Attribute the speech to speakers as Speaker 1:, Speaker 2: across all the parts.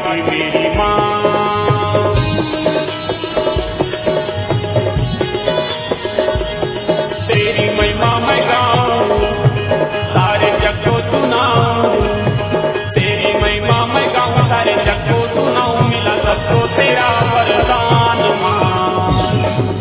Speaker 1: पाटी मेरी माँ। तेरी महिमा मैं गाऊं, सारे जग को सुनाऊं। तेरी महिमा मैं गाऊं, सारे जग को सुनाऊं। मिला सबको तेरा वरदान माँ।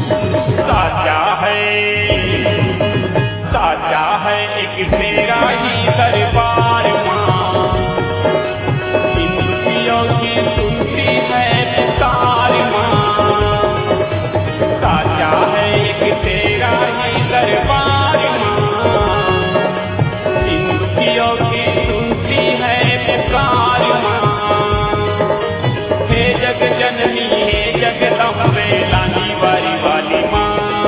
Speaker 1: साचा है एक तेरा ही दरबार माँ। इन दुखियों की सुनती है पुकार माँ। साचा है एक तेरा ही दरबार माँ। इन दुखियों की सुनती है पुकार माँ। हे जग जननी हे जगदम्बे लानी वारी वाली माँ।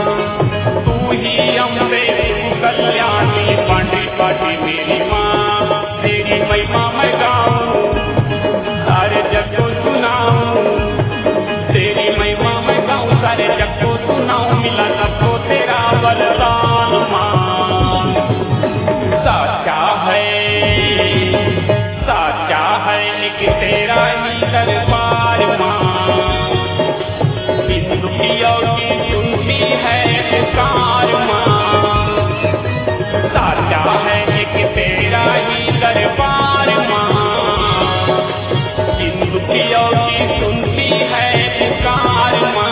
Speaker 1: कल्याणी पाटी पाटी मेरी माँ। तेरी महिमा मैं गाऊं, सारे जग को सुनाऊं। तेरी महिमा मैं गाऊं, सारे जग को सुनाऊं। मिला सबको तेरा वरदान माँ। साचा है एक तेरा ही दरबार माँ। इन दुखियों की सुनती है पुकार माँ। साचा है एक तेरा ही दरबार माँ। इन दुखियों की सुनती है पुकार माँ।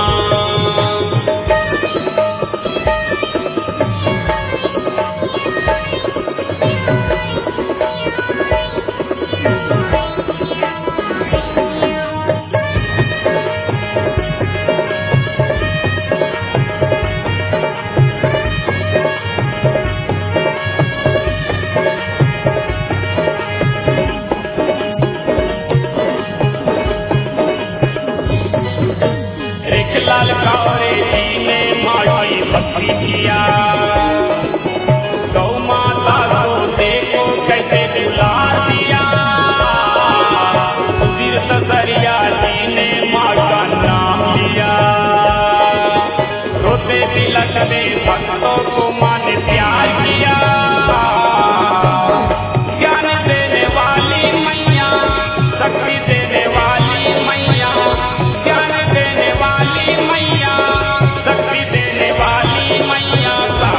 Speaker 1: लाल कावरे जी ने माटी भक्ति किया। गौ माता को देखो कैसे बुला दिया। सुधीर ससरिया जी ने माँ का नाम लिया। रोते बिलखते भक्तों को माँ ने प्यार किया। ज्ञान देने वाली मैया, शक्ति देने वाली मैया, ज्ञान देने वाली मैया, शक्ति देने वाली मैया।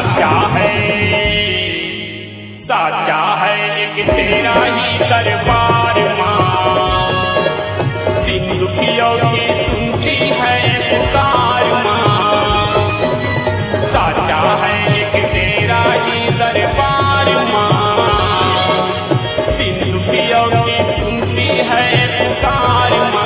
Speaker 1: साचा है एक तेरा ही दरबार माँ। इन दुखियों की सुनती है पुकार माँ। साचा है एक तेरा ही दरबार माँ। इन दुखियों की सुनती है पुकार माँ।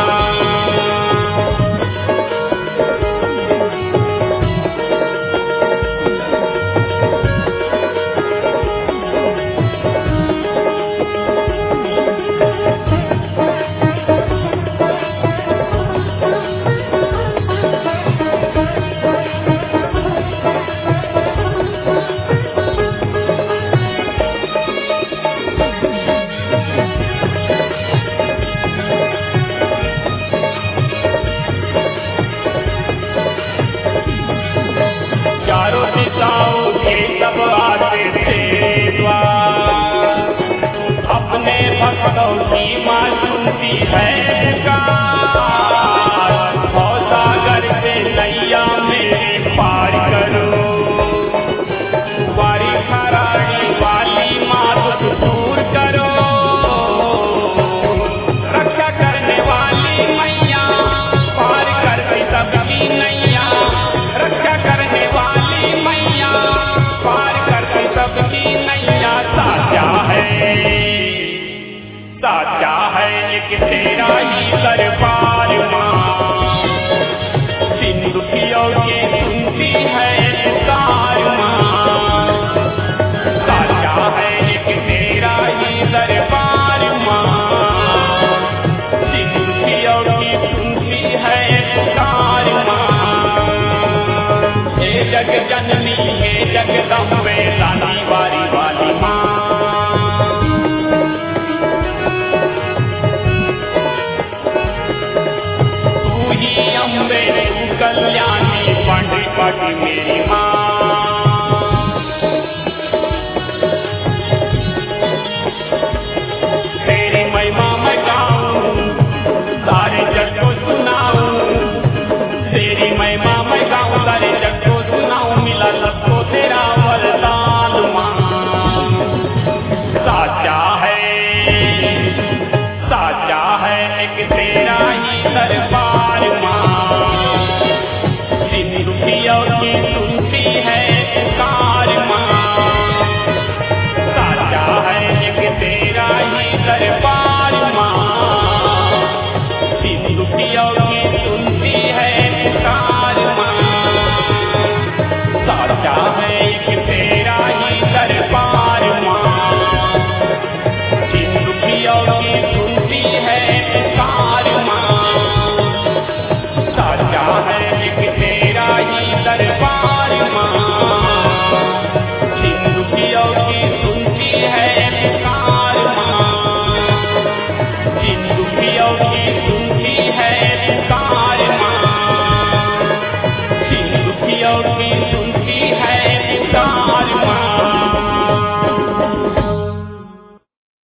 Speaker 1: चारों दिशाओं के सब आते तेरे द्वार। अपने भक्तों की माँ सुनती है पुकार। भवसागर से नैया मेरे पार करो। वारी खराड़ी वाली माँ दुख दूर करो। रक्षा करने वाली मैया पार करती सबकी नैया। रक्षा करने वाली मैया पार करती सबकी नैया। साचा है एक तेरा ही दरबार माँ। इन दुखियों की सुनती है पुकार माँ। साचा है एक तेरा ही दरबार माँ। इन दुखियों की सुनती है पुकार माँ। हे जग जननी हे जगदम्बे लानी वारी वाली माँ। तू ही अम्बे तू कल्याणी पाटी पाटी